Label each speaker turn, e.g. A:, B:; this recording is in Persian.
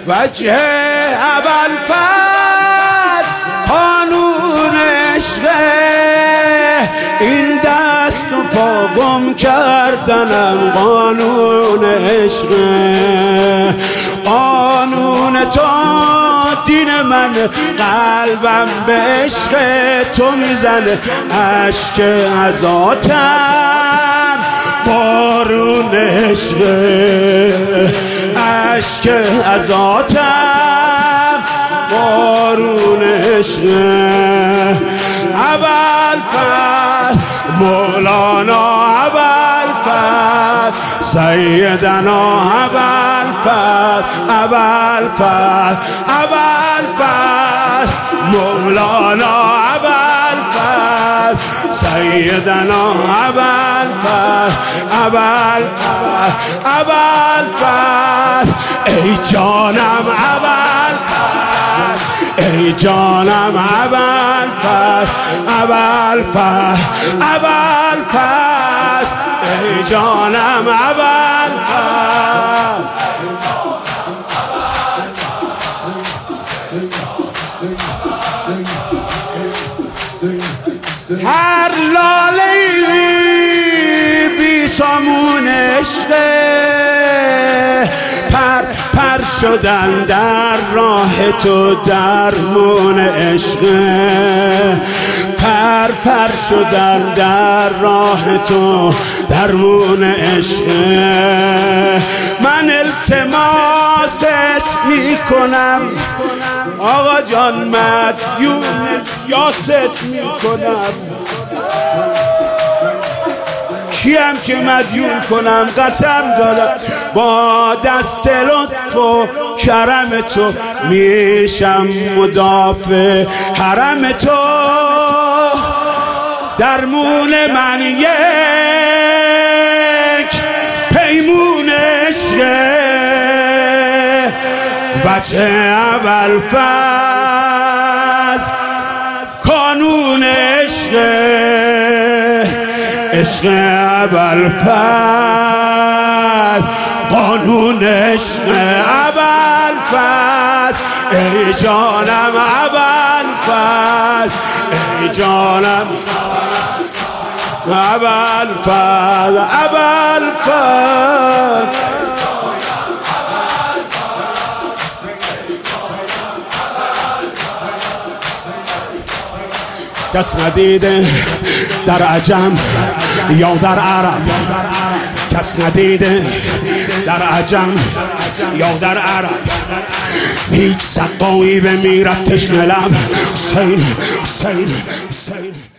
A: وجه ابوالفضل قانون عشقه، این دست و پا گم کردنم قانون عشقه. قانون تو دین من، قلبم به عشق تو میزنه، عشق عزاتم بارون عشقه، عشق عزاتم بارون عشقه. ابوالفضل مولانا ابوالفضل سیدنا ابوالفضل، ابوالفضل ابوالفضل مولانا ابوالفضل سیدنا ابوالفضل، ابوالفضل ابوالفضل ای جانم ابوالفضل، ای جانم ابوالفضل، ابوالفضل ابوالفضل ای جانم ابوالفضل. هر لاله‌ای بی سامون عشقه، پر پر شدن در راه تو درمون عشقه، پر پر شدن در راه تو درمون عشقه. من التماست میکنم آقا جان، مدیون یاست میکنم، کیم که مدیون کنم؟ قسم دادم با دست لطف و کرم تو میشم مدافع حرم تو. درمون من یک پیمون عشقه، وجه ابوالفضل قانون عشقه، عشق ابوالفضل قانون عشق ابوالفضل. ای جانم ابوالفضل، ای جانم ابوالفضل، ابوالفضل کس ندیده در عجم یا در عرب، کس ندیده در عجم یا در عرب، هیچ سقایی بمیرد تشنه لب. حسین حسین حسین